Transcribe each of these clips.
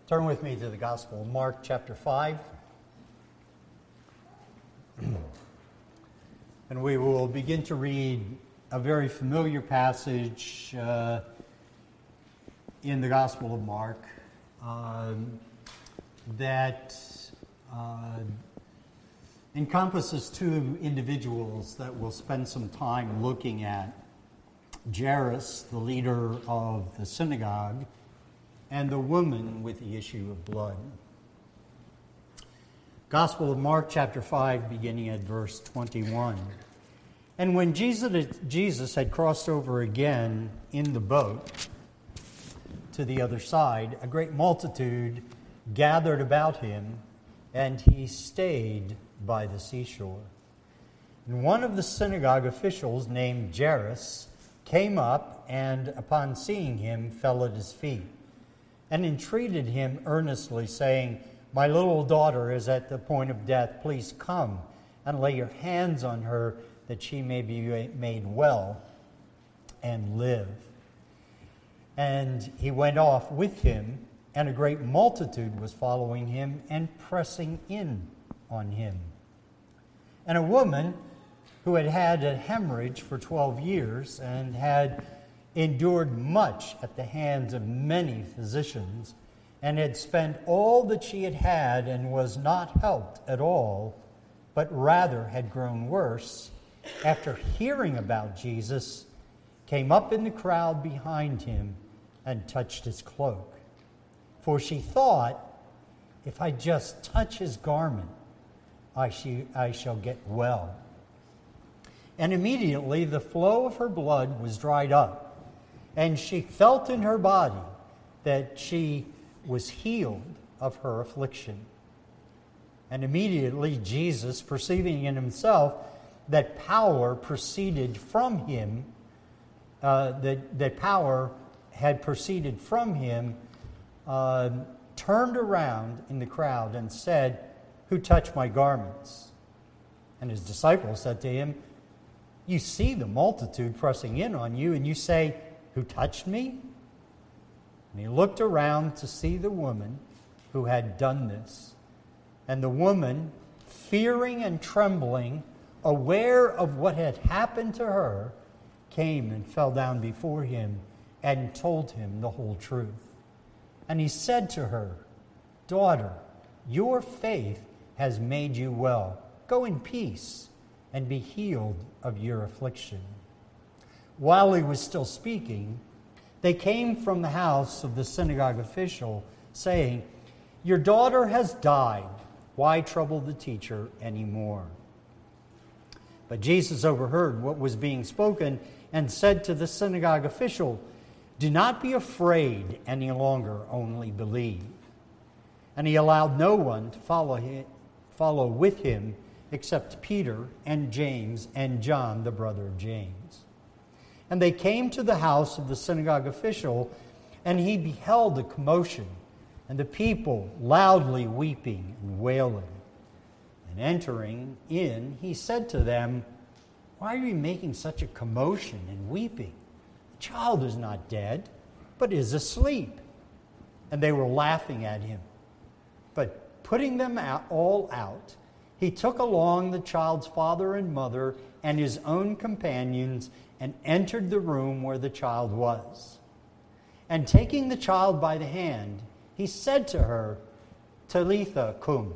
Turn with me to the Gospel of Mark, chapter 5. And we will begin to read a very familiar passage in the Gospel of Mark that encompasses two individuals that we'll spend some time looking at. Jairus, the leader of the synagogue, and the woman with the issue of blood. Gospel of Mark, chapter 5, beginning at verse 21. And when Jesus had crossed over again in the boat to the other side, a great multitude gathered about him, and he stayed by the seashore. And one of the synagogue officials, named Jairus, came up and, upon seeing him, fell at his feet and entreated him earnestly, saying, "My little daughter is at the point of death. Please come and lay your hands on her, that she may be made well and live." And he went off with him, and a great multitude was following him and pressing in on him. And a woman who had had a hemorrhage for 12 years and had endured much at the hands of many physicians, and had spent all that she had and was not helped at all, but rather had grown worse, after hearing about Jesus, came up in the crowd behind him and touched his cloak. For she thought, if I just touch his garment, I shall get well. And immediately the flow of her blood was dried up, and she felt in her body that she was healed of her affliction. And immediately Jesus, perceiving in himself that power proceeded from him, that power had proceeded from him, turned around in the crowd and said, "Who touched my garments?" And his disciples said to him, "You see the multitude pressing in on you, and you say, 'Who touched me?'" And he looked around to see the woman who had done this. And the woman, fearing and trembling, aware of what had happened to her, came and fell down before him and told him the whole truth. And he said to her, "Daughter, your faith has made you well. Go in peace and be healed of your affliction." While he was still speaking, they came from the house of the synagogue official, saying, "Your daughter has died. Why trouble the teacher anymore?" But Jesus overheard what was being spoken and said to the synagogue official, "Do not be afraid any longer, only believe." And he allowed no one to follow with him except Peter and James and John, the brother of James. And they came to the house of the synagogue official, and he beheld a commotion, and the people loudly weeping and wailing. And entering in, he said to them, "Why are you making such a commotion and weeping? The child is not dead, but is asleep." And they were laughing at him. But putting them all out, he took along the child's father and mother and his own companions and entered the room where the child was. And taking the child by the hand, he said to her, "Talitha cum,"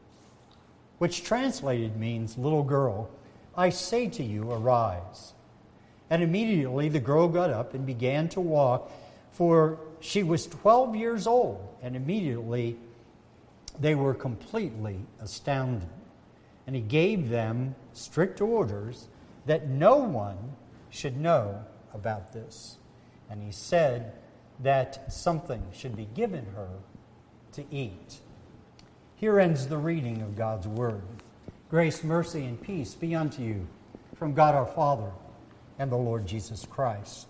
which translated means, "Little girl, I say to you, arise." And immediately the girl got up and began to walk, for she was 12 years old. And immediately they were completely astounded. And he gave them strict orders that no one should know about this. And he said that something should be given her to eat. Here ends the reading of God's word. Grace, mercy, and peace be unto you from God our Father and the Lord Jesus Christ.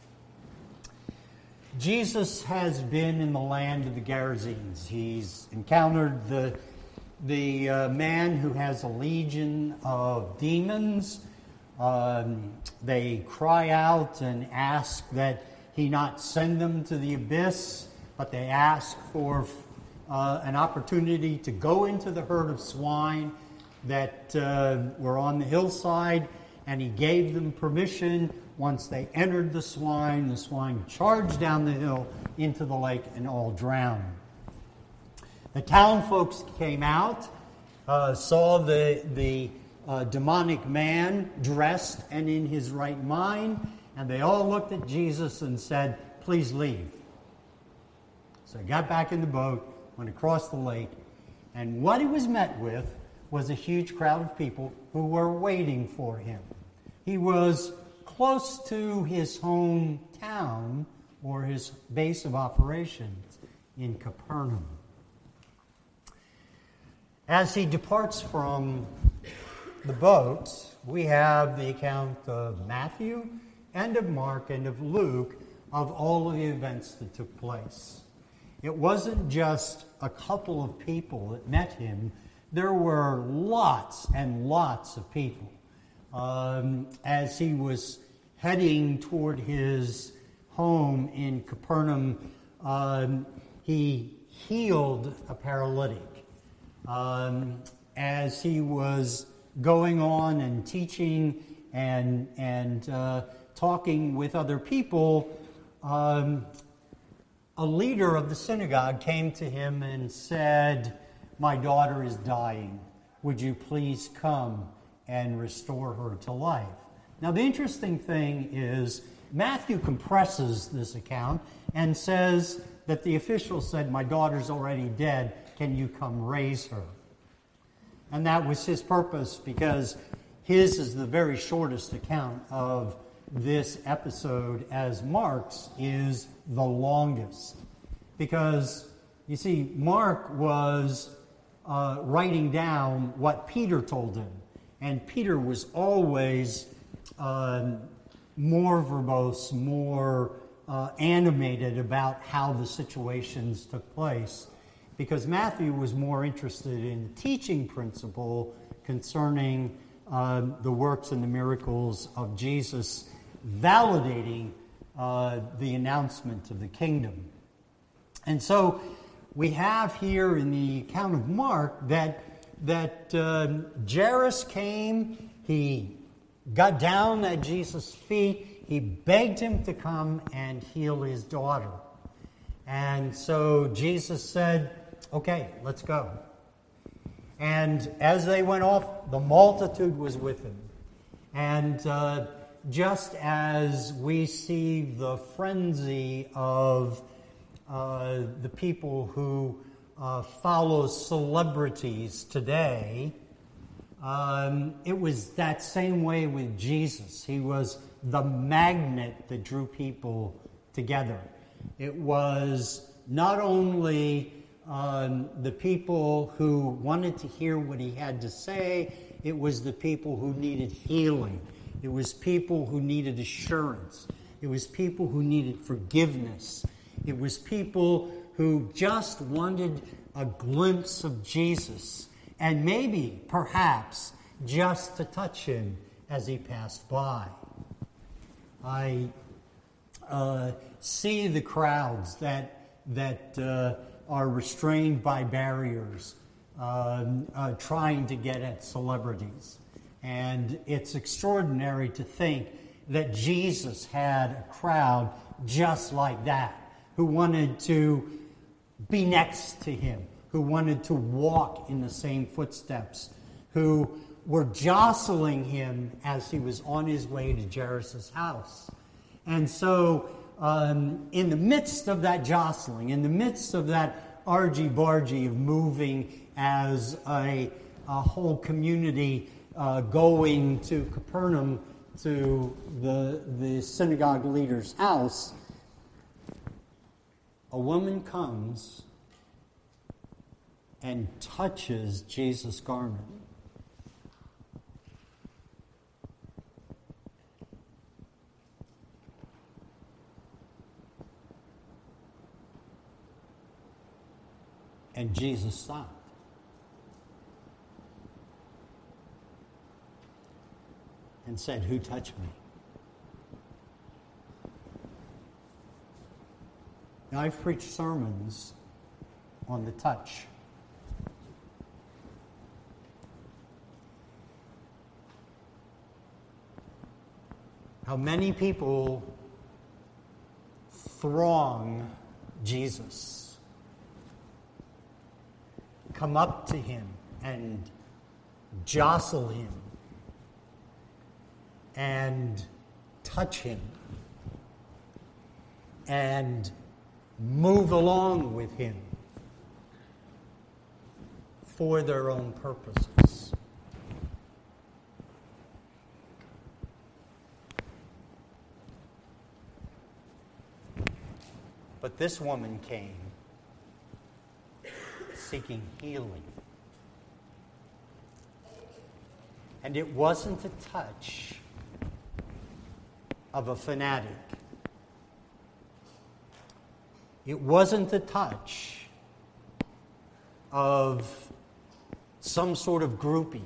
Jesus has been in the land of the Gerasenes. He's encountered the man who has a legion of demons. They cry out and ask that he not send them to the abyss, but they ask for an opportunity to go into the herd of swine that were on the hillside, and he gave them permission. Once they entered the swine charged down the hill into the lake and all drowned. The town folks came out, saw the demonic man dressed and in his right mind, and they all looked at Jesus and said, "Please leave." So he got back in the boat, went across the lake, and what he was met with was a huge crowd of people who were waiting for him. He was close to his hometown or his base of operations in Capernaum. As he departs from the boat, we have the account of Matthew and of Mark and of Luke of all of the events that took place. It wasn't just a couple of people that met him. There were lots and lots of people. As he was heading toward his home in Capernaum, he healed a paralytic. As he was going on and teaching and talking with other people, a leader of the synagogue came to him and said, "My daughter is dying. Would you please come and restore her to life?" Now, the interesting thing is Matthew compresses this account and says that the official said, "My daughter's already dead. Can you come raise her?" And that was his purpose, because his is the very shortest account of this episode, as Mark's is the longest. Because, you see, Mark was writing down what Peter told him. And Peter was always more verbose, more animated about how the situations took place, because Matthew was more interested in the teaching principle concerning the works and the miracles of Jesus, validating the announcement of the kingdom. And so we have here in the account of Mark that Jairus came, he got down at Jesus' feet, he begged him to come and heal his daughter. And so Jesus said, "Okay, let's go." And as they went off, the multitude was with him. And just as we see the frenzy of the people who follow celebrities today, it was that same way with Jesus. He was the magnet that drew people together. It was not only the people who wanted to hear what he had to say, it was the people who needed healing. It was people who needed assurance. It was people who needed forgiveness. It was people who just wanted a glimpse of Jesus, and maybe, perhaps, just to touch him as he passed by. I see the crowds that are restrained by barriers, trying to get at celebrities. And it's extraordinary to think that Jesus had a crowd just like that, who wanted to be next to him, who wanted to walk in the same footsteps, who were jostling him as he was on his way to Jairus' house. And so, in the midst of that jostling, in the midst of that argy-bargy of moving as a whole community going to Capernaum, to the synagogue leader's house, a woman comes and touches Jesus' garment. And Jesus stopped. And said, "Who touched me?" Now, I've preached sermons on the touch. How many people throng Jesus, come up to him and jostle him and touch him and move along with him for their own purposes. But this woman came seeking healing. And it wasn't the touch of a fanatic. It wasn't the touch of some sort of groupie.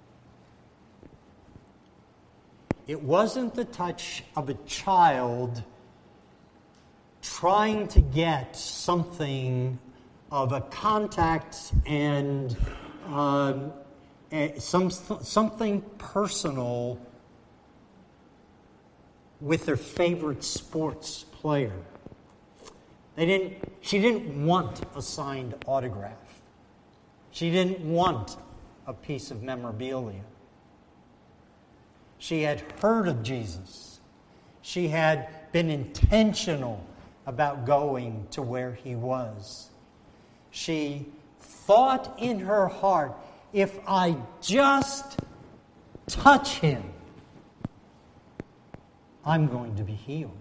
It wasn't the touch of a child trying to get something of a contact and something personal with their favorite sports player. She didn't want a signed autograph. She didn't want a piece of memorabilia. She had heard of Jesus. She had been intentional about going to where he was. She thought in her heart, if I just touch him, I'm going to be healed.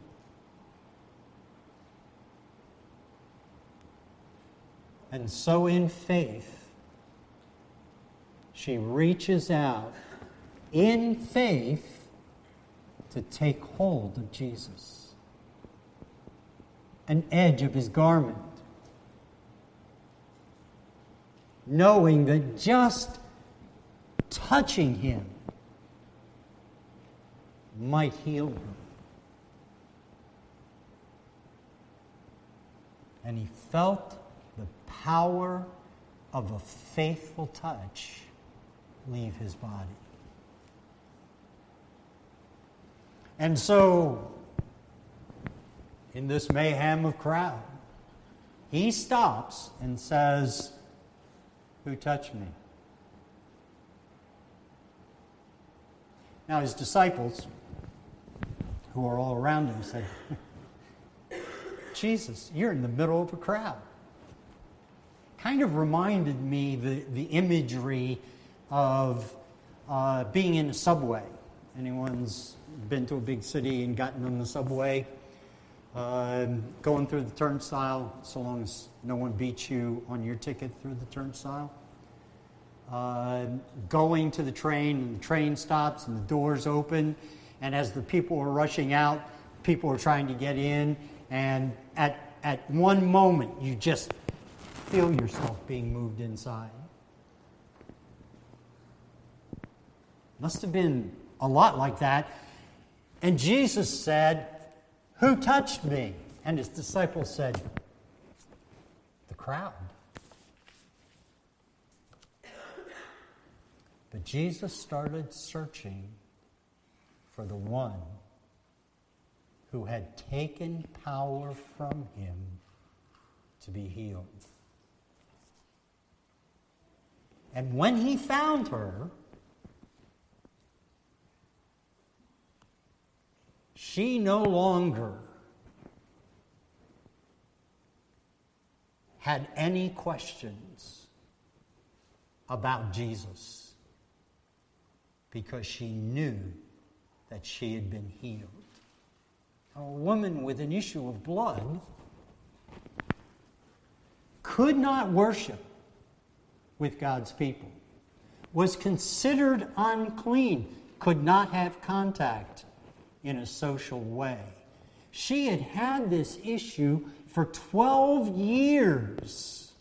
And so in faith, she reaches out in faith to take hold of Jesus. An edge of his garment, knowing that just touching him might heal her. And he felt the power of a faithful touch leave his body. And so, in this mayhem of crowd, he stops and says, "Who touched me?" Now his disciples, who are all around him, said, "Jesus, you're in the middle of a crowd." Kind of reminded me the imagery of being in a subway. Anyone's been to a big city and gotten on the subway? Going through the turnstile, so long as no one beats you on your ticket through the turnstile. Going to the train, and the train stops and the doors open, and as the people are rushing out, people are trying to get in, and at one moment you just feel yourself being moved inside. Must have been a lot like that. And Jesus said, "Who touched me?" And his disciples said, "The crowd." But Jesus started searching for the one who had taken power from him to be healed. And when he found her, she no longer had any questions about Jesus because she knew that she had been healed. A woman with an issue of blood could not worship with God's people, was considered unclean, could not have contact in a social way. She had had this issue for 12 years.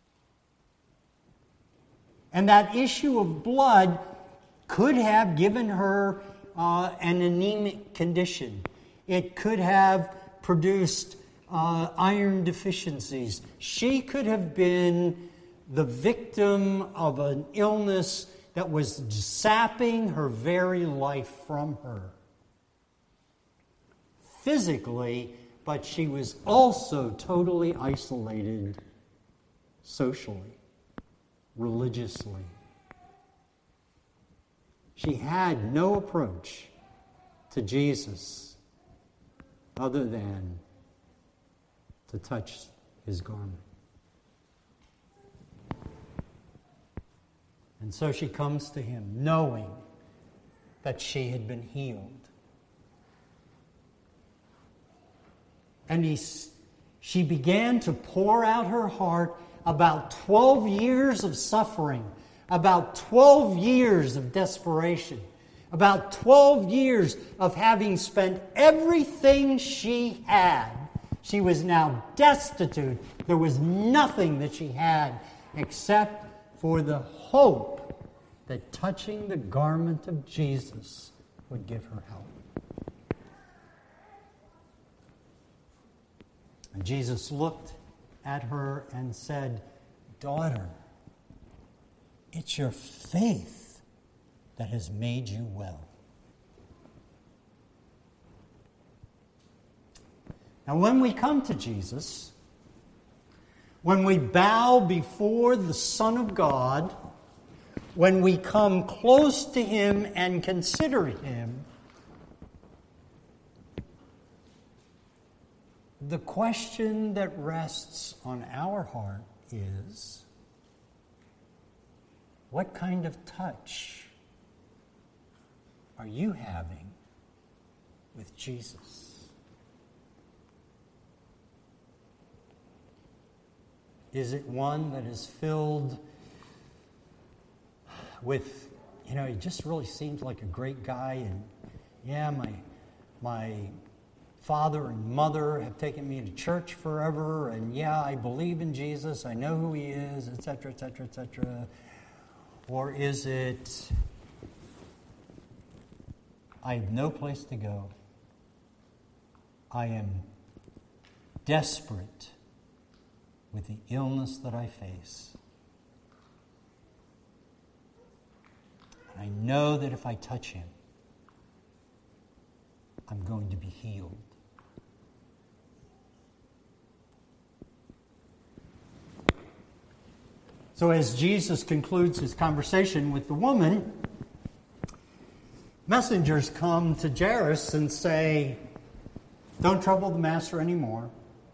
And that issue of blood could have given her an anemic condition. It could have produced iron deficiencies. She could have been the victim of an illness that was sapping her very life from her. Physically, but she was also totally isolated socially, religiously. She had no approach to Jesus other than to touch his garment. And so she comes to him knowing that she had been healed. And she began to pour out her heart about 12 years of suffering, about 12 years of desperation, about 12 years of having spent everything she had. She was now destitute. There was nothing that she had except for the hope that touching the garment of Jesus would give her help. And Jesus looked at her and said, "Daughter, it's your faith that has made you well." Now, when we come to Jesus, when we bow before the Son of God, when we come close to him and consider him, the question that rests on our heart is, what kind of touch are you having with Jesus? Is it one that is filled with, he just really seems like a great guy, and yeah, my father and mother have taken me to church forever, and yeah, I believe in Jesus, I know who he is, etc., etc., etc. Or is it, I have no place to go, I am desperate with the illness that I face, and I know that if I touch him, I'm going to be healed. So as Jesus concludes his conversation with the woman, messengers come to Jairus and say, "Don't trouble the master anymore.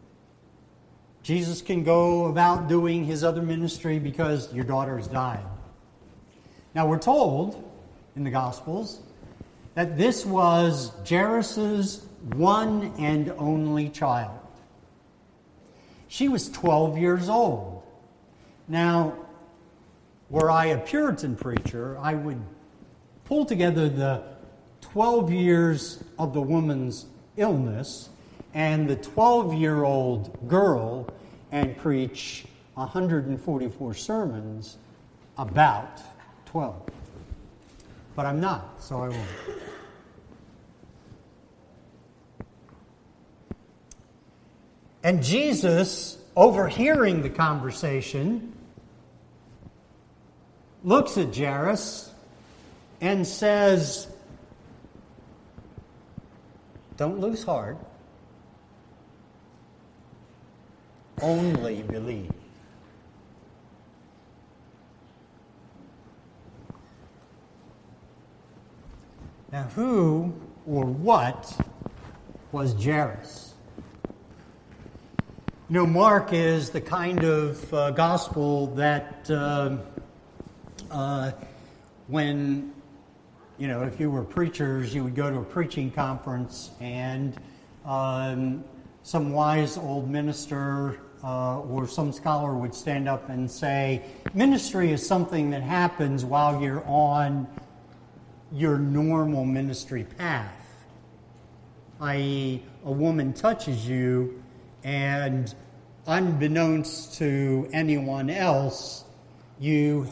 Jesus can go about doing his other ministry because your daughter has died." Now we're told in the Gospels that this was Jairus' one and only child. She was 12 years old. Now, were I a Puritan preacher, I would pull together the 12 years of the woman's illness and the 12-year-old girl and preach 144 sermons about 12. But I'm not, so I won't. And Jesus, overhearing the conversation, looks at Jairus and says, "Don't lose heart. Only believe." Now, who or what was Jairus? Mark is the kind of gospel that when, if you were preachers, you would go to a preaching conference and some wise old minister or some scholar would stand up and say, ministry is something that happens while you're on your normal ministry path. I.e., a woman touches you and unbeknownst to anyone else, you've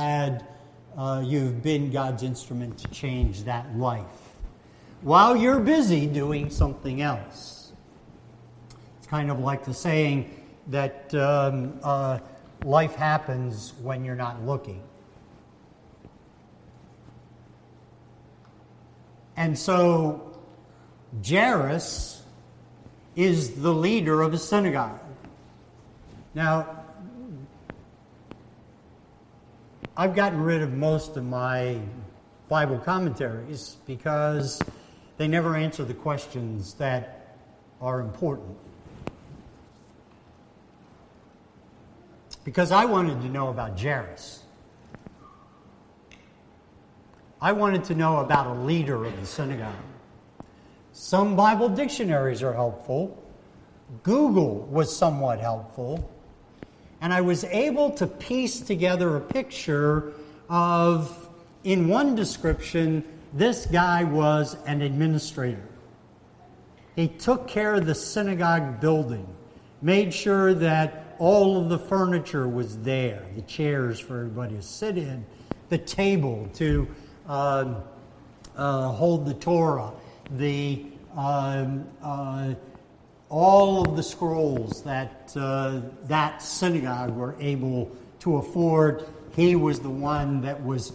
been God's instrument to change that life while you're busy doing something else. It's kind of like the saying that life happens when you're not looking. And so Jairus is the leader of a synagogue. Now, I've gotten rid of most of my Bible commentaries because they never answer the questions that are important. Because I wanted to know about Jairus. I wanted to know about a leader of the synagogue. Some Bible dictionaries are helpful. Google was somewhat helpful. And I was able to piece together a picture of, in one description, this guy was an administrator. He took care of the synagogue building, made sure that all of the furniture was there, the chairs for everybody to sit in, the table to hold the Torah, all of the scrolls that that synagogue were able to afford. He was the one that was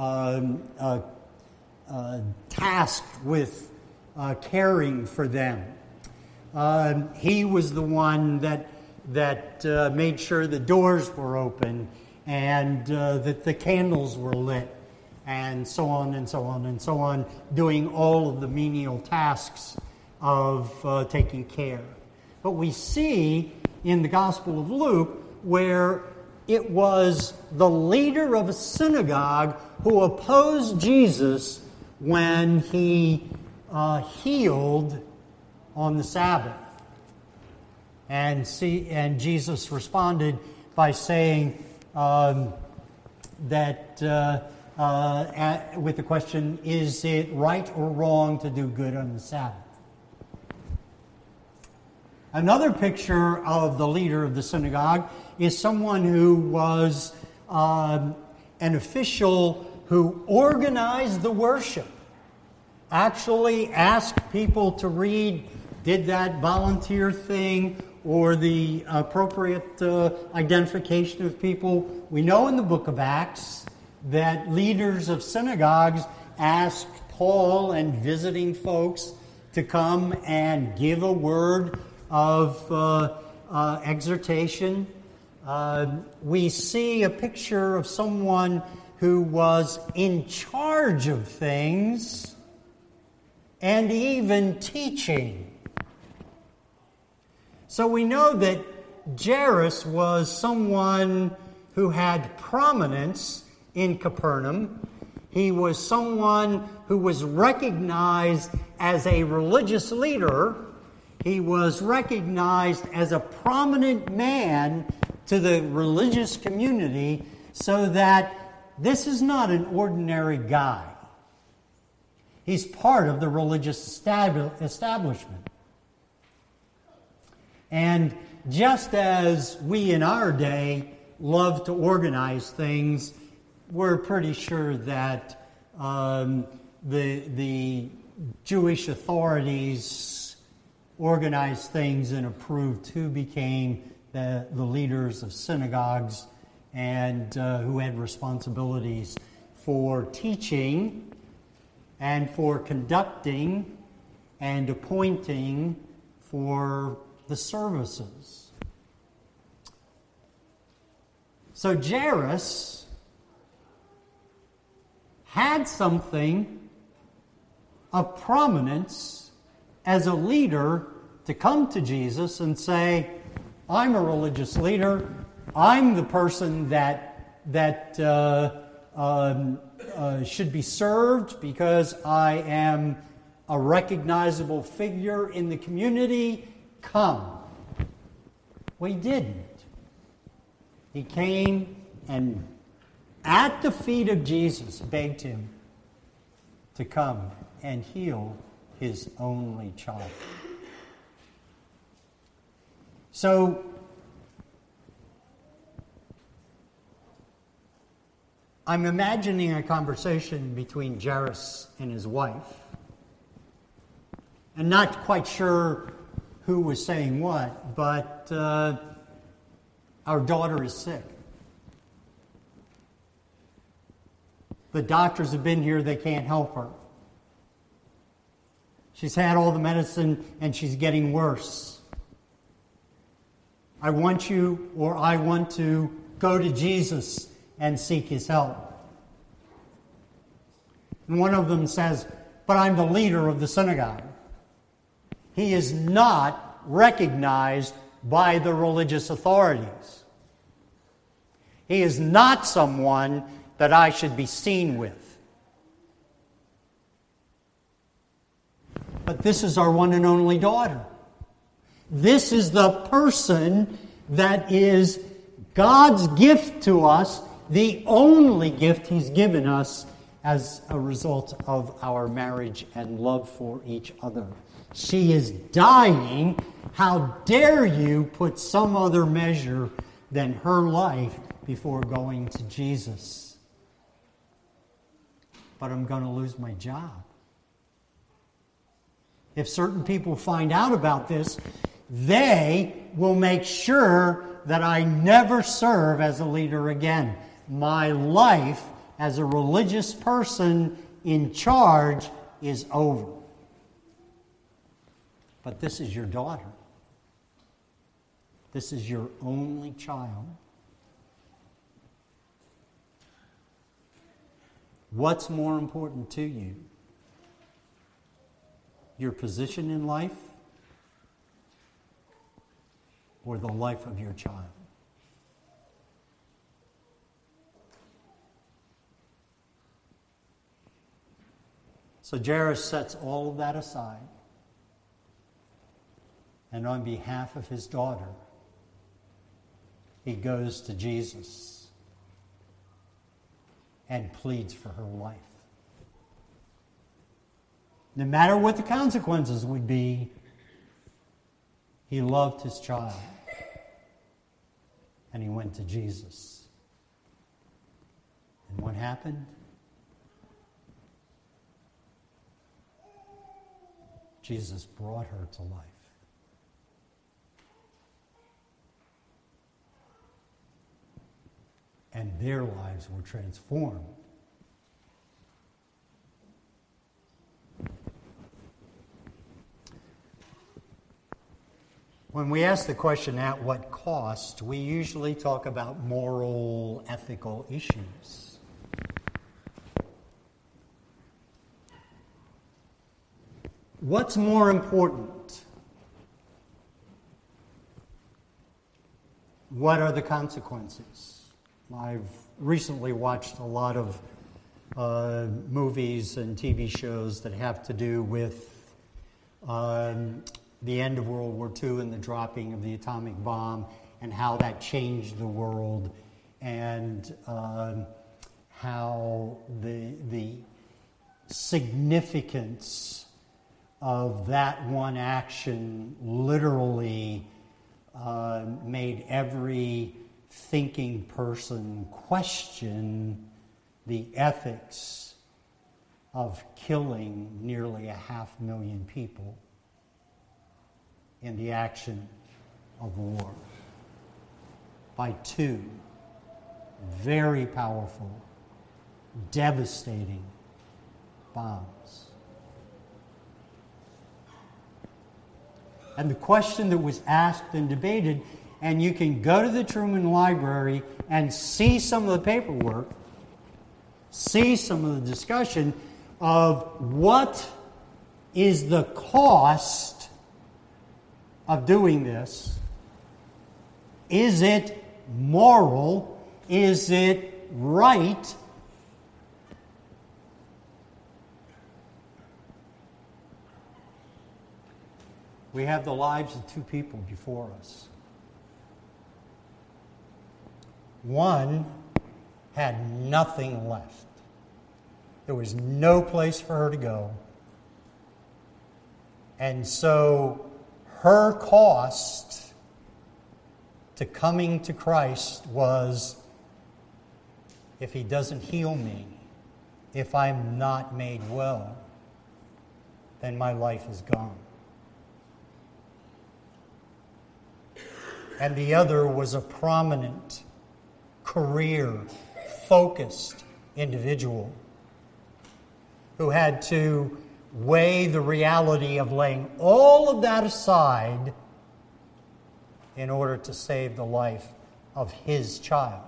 tasked with caring for them. He was the one that made sure the doors were open and that the candles were lit, and so on and so on and so on, doing all of the menial tasks of taking care. But we see in the Gospel of Luke where it was the leader of a synagogue who opposed Jesus when he healed on the Sabbath. And Jesus responded by saying with the question, is it right or wrong to do good on the Sabbath? Another picture of the leader of the synagogue is someone who was an official who organized the worship, actually asked people to read, did that volunteer thing, or the appropriate identification of people. We know in the book of Acts that leaders of synagogues asked Paul and visiting folks to come and give a word of exhortation. We see a picture of someone who was in charge of things and even teaching. So we know that Jairus was someone who had prominence in Capernaum. He was someone who was recognized as a religious leader. He was recognized as a prominent man to the religious community, so that this is not an ordinary guy. He's part of the religious establishment. And just as we in our day love to organize things, we're pretty sure that the Jewish authorities organized things and approved who became the leaders of synagogues and who had responsibilities for teaching and for conducting and appointing for the services. So Jairus had something of prominence as a leader to come to Jesus and say, I'm a religious leader. I'm the person that should be served because I am a recognizable figure in the community. Come. Well, he didn't. He came and at the feet of Jesus begged him to come and heal his only child. So, I'm imagining a conversation between Jairus and his wife, and not quite sure who was saying what, but our daughter is sick. The doctors have been here, they can't help her. She's had all the medicine and she's getting worse. I want to go to Jesus and seek his help. And one of them says, but I'm the leader of the synagogue. He is not recognized by the religious authorities. He is not someone that I should be seen with. But this is our one and only daughter. This is the person that is God's gift to us, the only gift he's given us as a result of our marriage and love for each other. She is dying. How dare you put some other measure than her life before going to Jesus? But I'm going to lose my job. If certain people find out about this, they will make sure that I never serve as a leader again. My life as a religious person in charge is over. But this is your daughter. This is your only child. What's more important to you? Your position in life or the life of your child? So Jairus sets all of that aside, and on behalf of his daughter, he goes to Jesus and pleads for her life. No matter what the consequences would be, he loved his child. And he went to Jesus. And what happened? Jesus brought her to life. And their lives were transformed. When we ask the question, at what cost, we usually talk about moral, ethical issues. What's more important? What are the consequences? I've recently watched a lot of movies and TV shows that have to do with the end of World War II and the dropping of the atomic bomb and how that changed the world, and how the significance of that one action literally made every thinking person question the ethics of killing nearly 500,000 people in the action of war by two very powerful, devastating bombs. And the question that was asked and debated, and you can go to the Truman Library and see some of the paperwork, see some of the discussion of what is the cost of doing this. Is it moral? Is it right? We have the lives of two people before us. One had nothing left. There was no place for her to go. And so her cost to coming to Christ was, if he doesn't heal me, if I'm not made well, then my life is gone. and the other was a prominent, career-focused individual who had to weigh the reality of laying all of that aside in order to save the life of his child.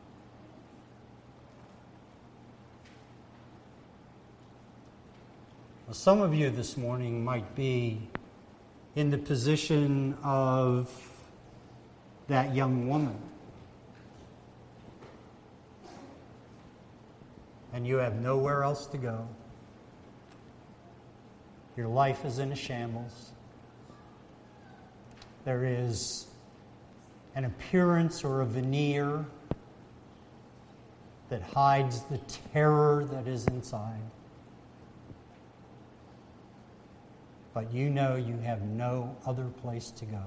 Well, some of you this morning might be in the position of that young woman, and you have nowhere else to go. Your life is in a shambles. There is an appearance or a veneer that hides the terror that is inside. But you know you have no other place to go.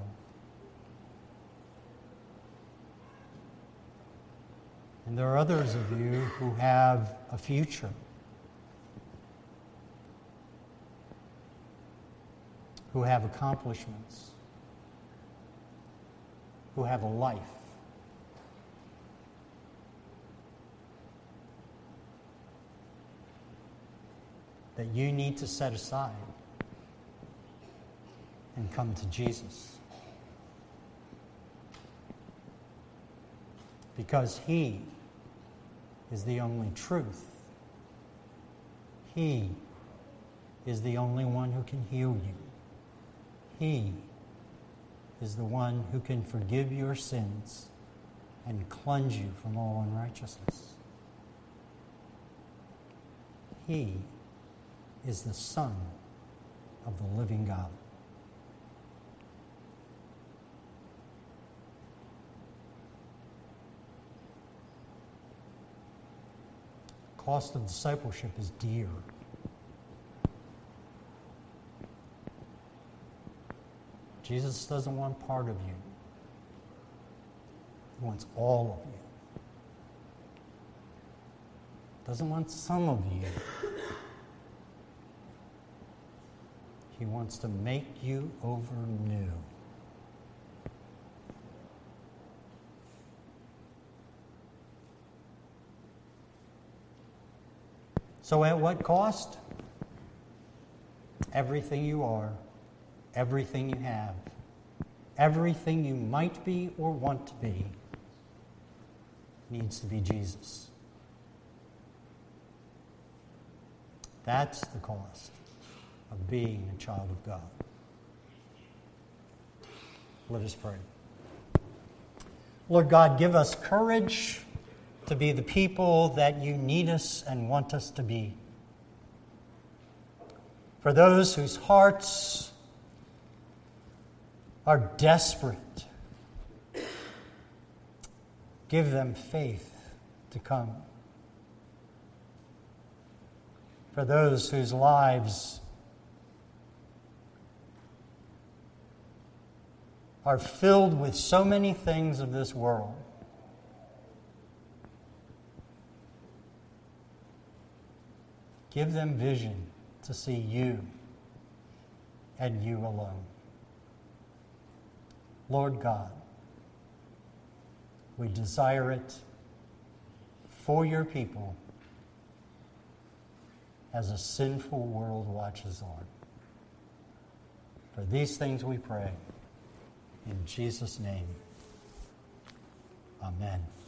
And there are others of you who have a future, who have accomplishments, who have a life. That you need to set aside and come to Jesus. Because He is the only truth. He is the only one who can heal you. He is the one who can forgive your sins and cleanse you from all unrighteousness. He is the Son of the living God. Cost of discipleship is dear. Jesus doesn't want part of you. He wants all of you. Doesn't want some of you. He wants to make you over new. So at what cost? Everything you are, everything you have, everything you might be or want to be needs to be Jesus. That's the cost of being a child of God. Let us pray. Lord God, give us courage to be the people that you need us and want us to be. For those whose hearts are desperate, give them faith to come. For those whose lives are filled with so many things of this world, give them vision to see you and you alone. Lord God, we desire it for your people as a sinful world watches on. For these things we pray. In Jesus' name, amen.